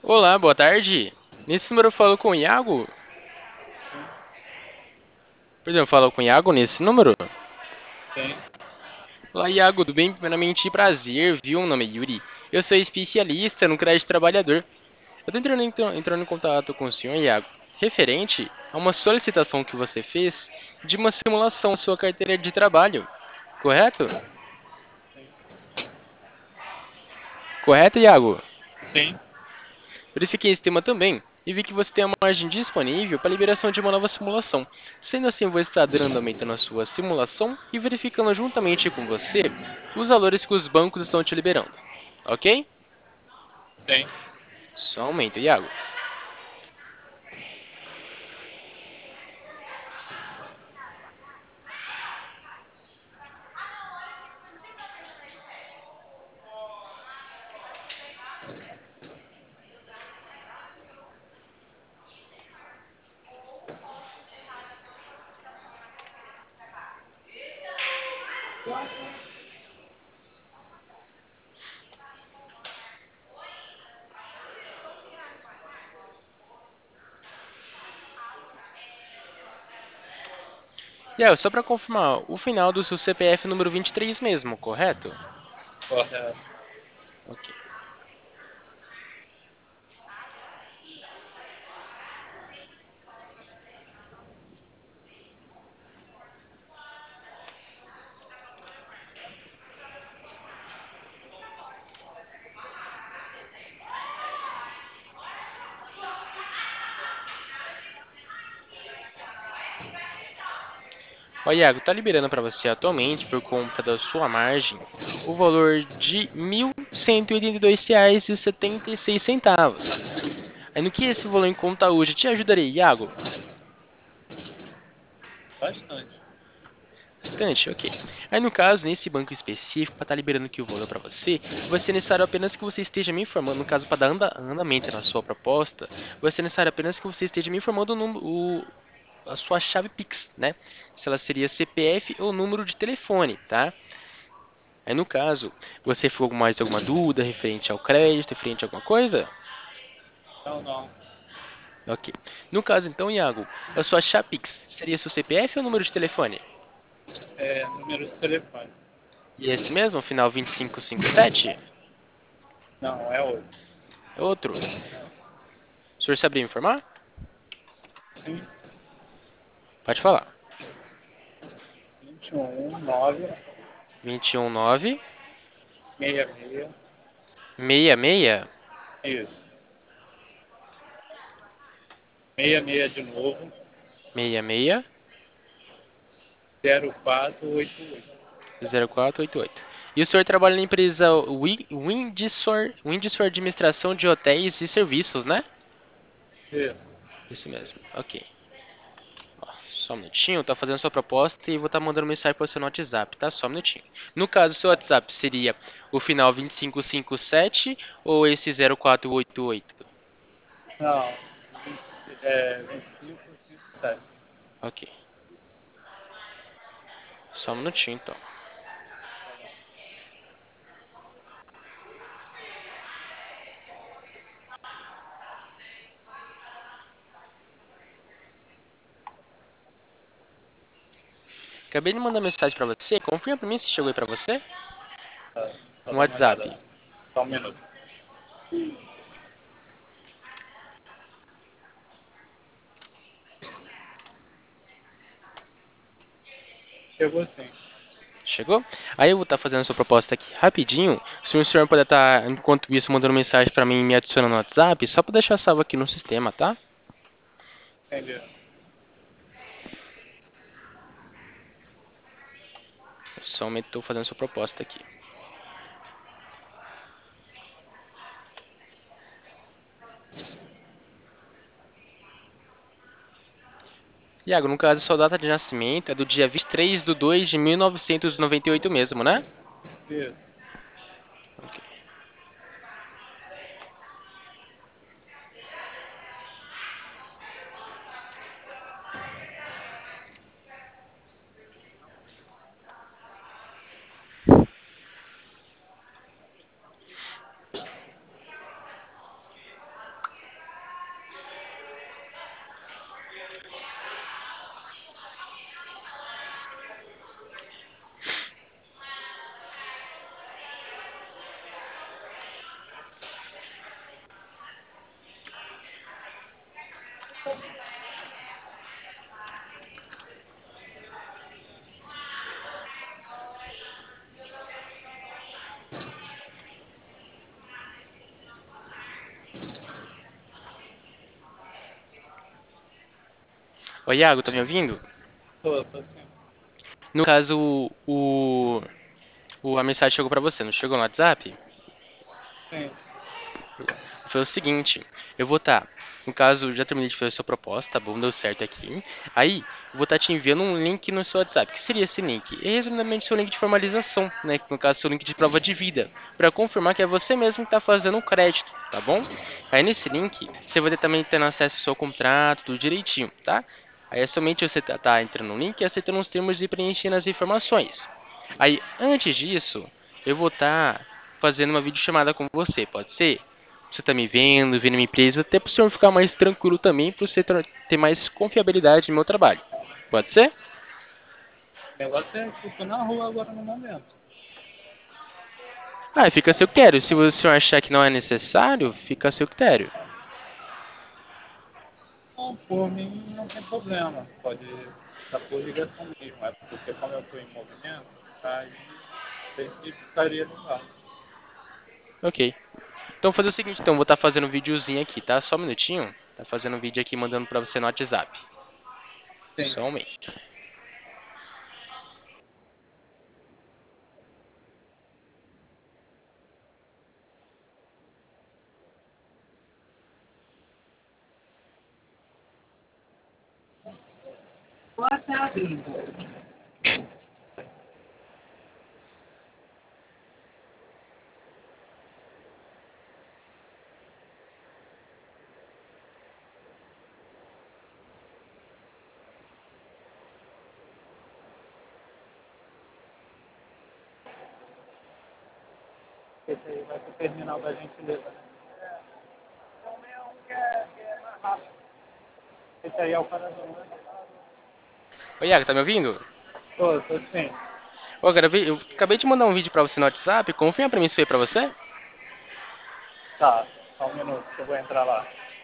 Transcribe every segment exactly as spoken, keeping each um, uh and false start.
Olá, boa tarde. Nesse número eu falo com o Iago? Sim, Perdão, eu falo com o Iago nesse número? sim. Olá, Iago, tudo bem? Primeiramente, prazer, viu? Meu nome é Yuri. Eu sou especialista no crédito trabalhador. Eu tô entrando, então, entrando em contato com o senhor, Iago, referente a uma solicitação que você fez de uma simulação da sua carteira de trabalho, correto? Sim, Correto, Iago? sim. Verifiquei esse tema também e vi que você tem a margem disponível para a liberação de uma nova simulação. Sendo assim, eu vou estar dando andamento na sua simulação e verificando juntamente com você os valores que os bancos estão te liberando. Ok? Sim. Só um momento, Iago. Iago, só para confirmar, o final do seu C P F é número vinte e três mesmo, correto? Correto. Ok. Ó, Iago, tá liberando para você atualmente, por conta da sua margem, o valor de mil cento e e oitenta e dois reais e setenta e seis centavos. Aí no que esse valor em conta hoje te ajudaria, Iago? Bastante. Bastante, ok. Aí no caso, nesse banco específico, para estar liberando aqui o valor para você, vai ser necessário apenas que você esteja me informando, no caso, para dar anda- andamento na sua proposta, vai ser necessário apenas que você esteja me informando o, número- o- a sua chave Pix, né? Se ela seria C P F ou número de telefone, tá? Aí no caso, você ficou com mais alguma dúvida referente ao crédito, referente a alguma coisa? Não, não. Ok. No caso, então, Iago, a sua chave Pix seria seu C P F ou número de telefone? É número de telefone. E esse mesmo, final vinte e cinco cinquenta e sete? Não, é outro. É outro. O senhor saberia me informar? Sim. Pode falar. vinte e um, nove, vinte e um nove seis seis. seis seis Isso. seis seis de novo. seis seis zero quatro oito oito. zero quatro oito oito. E o senhor trabalha na empresa Wi- Windsor, Windsor Administração de Hotéis e Serviços, né? Isso. Isso mesmo. Ok. Ó, só um minutinho, tá fazendo sua proposta e vou estar mandando mensagem para você no WhatsApp, tá? Só um minutinho. No caso, seu WhatsApp seria o final vinte e cinco cinquenta e sete ou esse zero quatro oito oito? Não. vinte, é, vinte e cinco, cinquenta e sete. Ok. Só um minutinho, então. Tá bom. Acabei de mandar mensagem para você. Confirma para mim se chegou aí para você Tá. Só no dá uma olhada. WhatsApp. Só um minuto. Chegou sim. Chegou? Aí eu vou estar fazendo a sua proposta aqui rapidinho. Se o senhor puder estar, enquanto isso, mandando mensagem para mim e me adicionando no WhatsApp, só para deixar salvo aqui no sistema, tá? Entendi. Somente estou fazendo a sua proposta aqui. Iago, no caso, sua data de nascimento é do dia vinte e três de dois de mil novecentos e noventa e oito mesmo, né? Isso. Ok. Ô, Iago, tá me ouvindo? Tô, tô sim. No caso, o, o, a mensagem chegou pra você, não chegou no WhatsApp? Sim. Foi o seguinte, eu vou estar, no caso, já terminei de fazer a sua proposta, tá bom? Deu certo aqui. Aí, eu vou estar te enviando um link no seu WhatsApp. O que seria esse link? É resumidamente seu link de formalização, né? No caso, seu link de prova de vida, para confirmar que é você mesmo que está fazendo o crédito, tá bom? Aí nesse link, você vai ter também tendo acesso ao seu contrato, tudo direitinho, tá? Aí é somente você tá, tá entrando no link e aceitando os termos e preenchendo as informações. Aí, antes disso, eu vou estar fazendo uma videochamada com você, pode ser? Você tá me vendo, vendo minha empresa, até para o senhor ficar mais tranquilo também, para você ter ter mais confiabilidade no meu trabalho. Pode ser? O negócio é que eu tô na rua agora no momento. Ah, fica a seu critério. Se o senhor achar que não é necessário, fica a seu critério. Não, por mim não tem problema. Pode estar por ligação mesmo. É porque como eu tô em movimento, aí não sei se ficaria legal. Ok. Então vou fazer o seguinte, então, vou estar fazendo um videozinho aqui, tá? Só um minutinho. Tá fazendo um vídeo aqui mandando para você no WhatsApp. Sim. Só um momento. Esse aí vai pro terminal da gentileza, né? Esse aí é o parador, né? Ô, Iago, tá me ouvindo? Tô, tô sim. Ô, cara, eu vi- eu acabei de mandar um vídeo para você no WhatsApp. Confirma para mim se foi para você. Tá, só um minuto que eu vou entrar lá.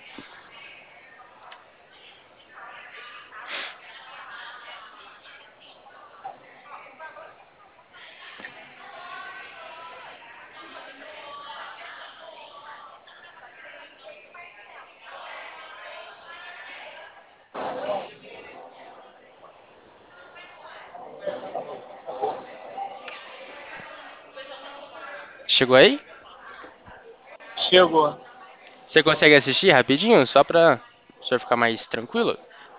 Chegou aí? Chegou. Você consegue assistir rapidinho, só para o senhor ficar mais tranquilo?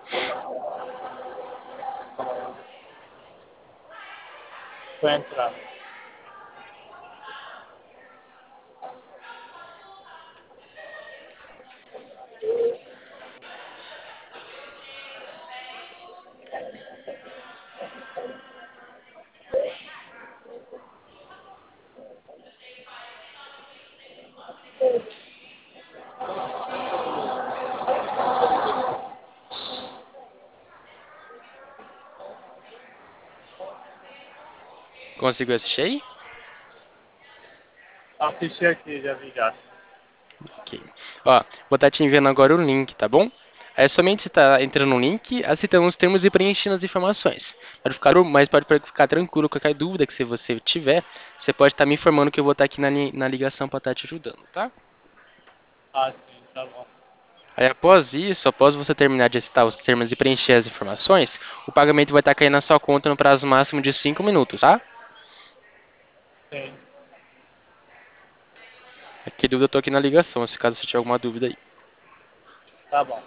Vou entrar. Conseguiu assistir aí? Assisti aqui, já vi já. Ok. Ó, vou estar te enviando agora o link, tá bom? É somente você estar entrando no link, aceitando os termos e preenchendo as informações. Pode ficar, mas pode ficar tranquilo, qualquer dúvida que se você tiver, você pode estar me informando que eu vou estar aqui na, li- na ligação para estar te ajudando, tá? Ah, sim, tá bom. Aí após isso, após você terminar de aceitar os termos e preencher as informações, o pagamento vai estar caindo na sua conta no prazo máximo de cinco minutos, tá? Sim, Que dúvida eu tô aqui na ligação, se caso você tiver alguma dúvida aí. tá bom.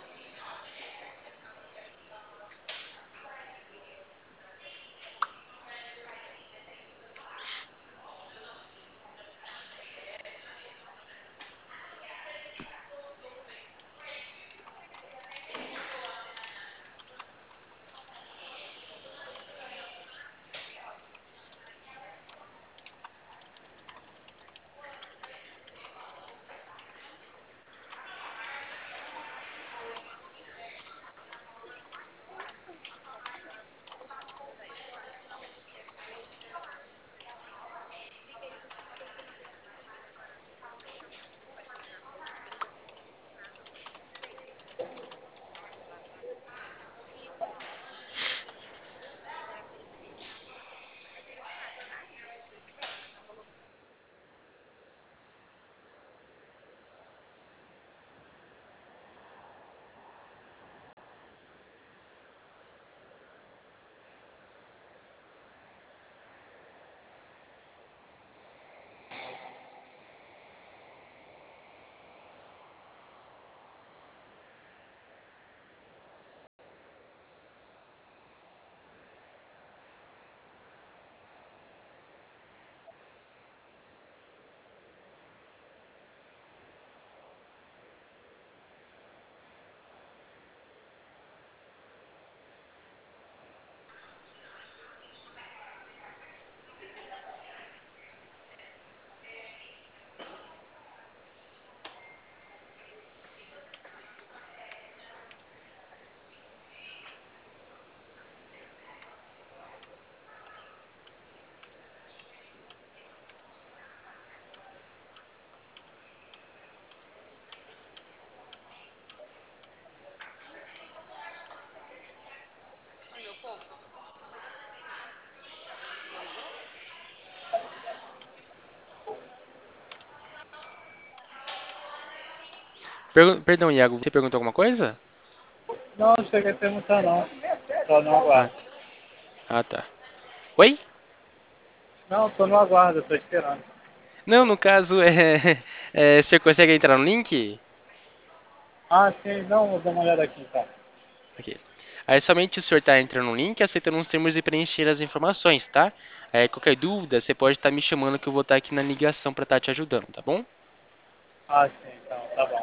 Pergun- Perdão, Iago, você perguntou alguma coisa? Não, não cheguei a perguntar não. Só não Ah, aguardo. ah, tá. Oi? Não, tô no aguardo, tô esperando. Não, no caso, é, é, você consegue entrar no link? Ah, sim, não, vou dar uma olhada aqui então. Ok. Aí somente o senhor tá entrando no link, aceitando uns termos e preencher as informações, tá? Aí qualquer dúvida, você pode estar me chamando que eu vou estar aqui na ligação para estar te ajudando, tá bom? Ah, sim, então, tá bom.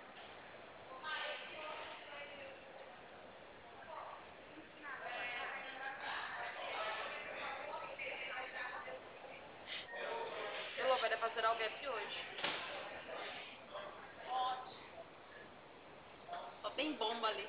Elô, vai dar pra zerar o gap hoje. Só tem bomba ali.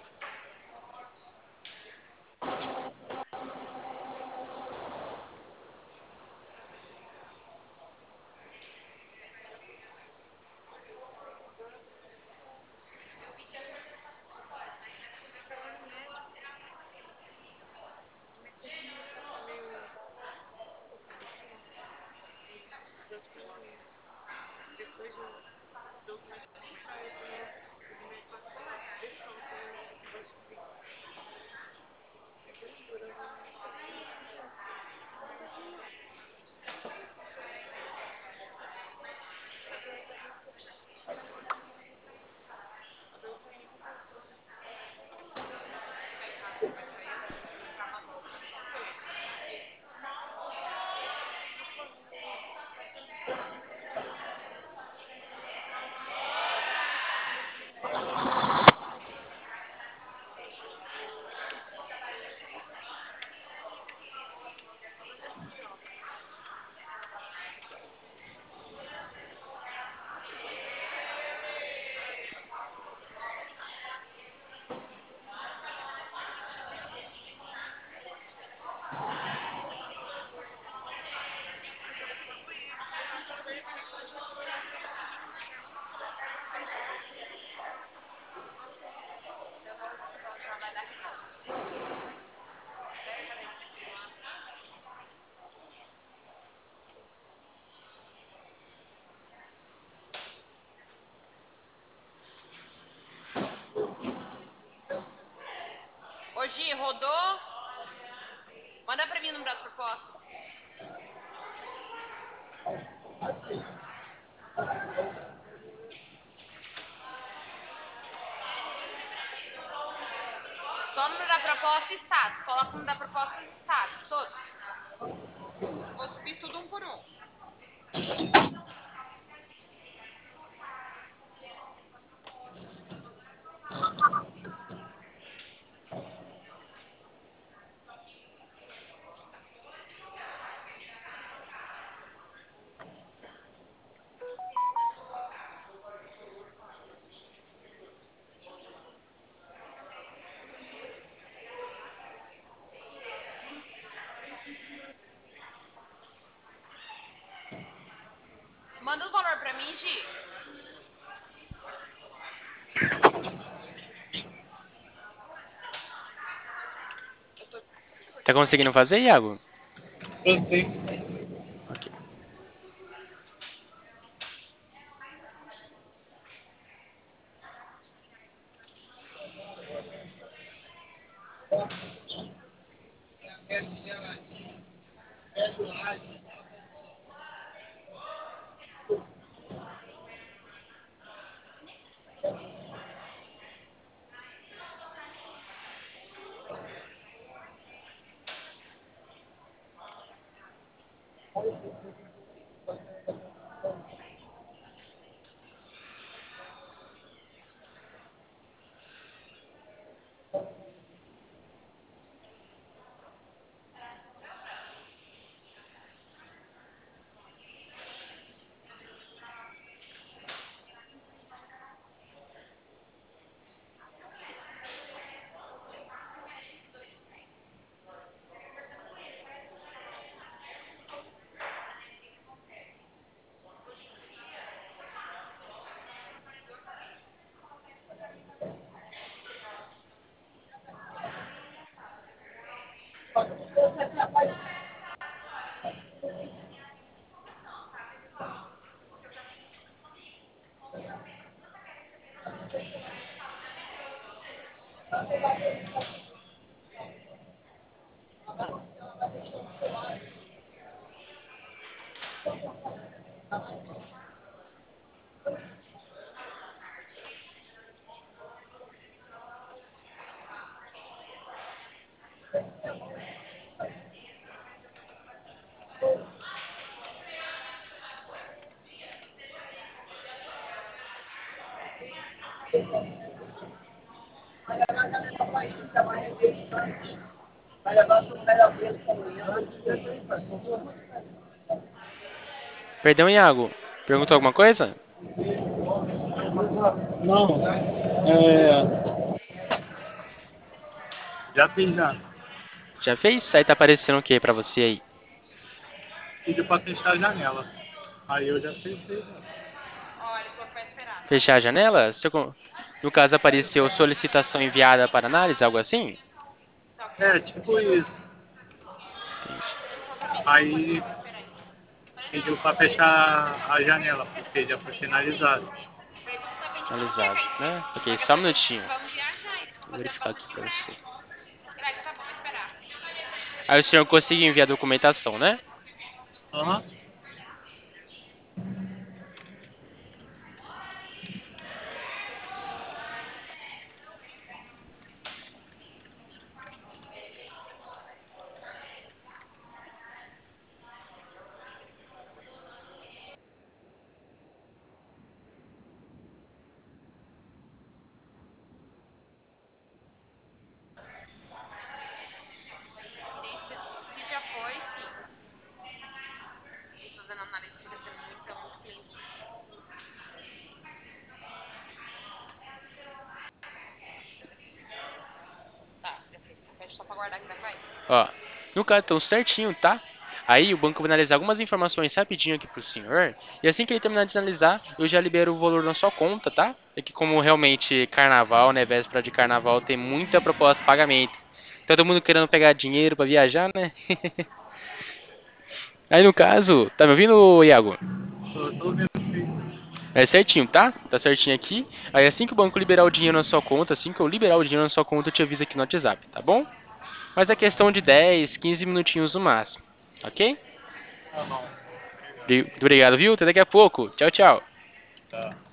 Ô, Gi, rodou? Manda pra mim o número das propostas. Só o número da proposta e status. Coloca o número da proposta e status, todos. Vou subir tudo um por um. Manda o valor pra mim, Gi. Tá conseguindo fazer, Iago? Eu sim. Ok. Perdão, Iago. Perguntou alguma coisa? Não, é, já fiz já. Já fez? Aí tá aparecendo o que pra você aí? Pediu pra fechar a janela. Aí eu já fechei. Já. Ó, ele falou que vai esperar, tá? Fechar a janela? Se eu con- No caso, apareceu solicitação enviada para análise, algo assim? Tá ok. É, tipo isso. Entendi. Só pra mim. Aí Vou esperar aí. Falei, não, pediu não pra precisa ir, não. fechar a janela, porque já foi finalizado. Pergunta pra gente quando quer, Finalizado, que a gente fecha. né? Ok, Só que só um depois minutinho. vamos viajar e Vou fazer um verificar bagulho aqui de pra você. prédio. Greg, tá bom, vou esperar. Aí o senhor conseguiu enviar a documentação, né? Aham. E se, se já foi, sim. E fazendo análise fica sendo muito, muito cliente. Tá, já fez. Fecha só pra guardar que já vai. Ó, no caso, então certinho, tá? Aí o banco vai analisar algumas informações rapidinho aqui pro senhor. E assim que ele terminar de analisar, eu já libero o valor na sua conta, tá? É que como realmente carnaval, né? Véspera de carnaval, tem muita proposta de pagamento. Todo mundo querendo pegar dinheiro pra viajar, né? Aí no caso, tá me ouvindo, Iago? Tô, tô vendo aqui. É certinho, tá? Tá certinho aqui. Aí assim que o banco liberar o dinheiro na sua conta, assim que eu liberar o dinheiro na sua conta, eu te aviso aqui no WhatsApp, tá bom? Mas é questão de dez, quinze minutinhos no máximo, ok? Tá bom. Muito obrigado, viu? Até daqui a pouco. Tchau, tchau. Tá.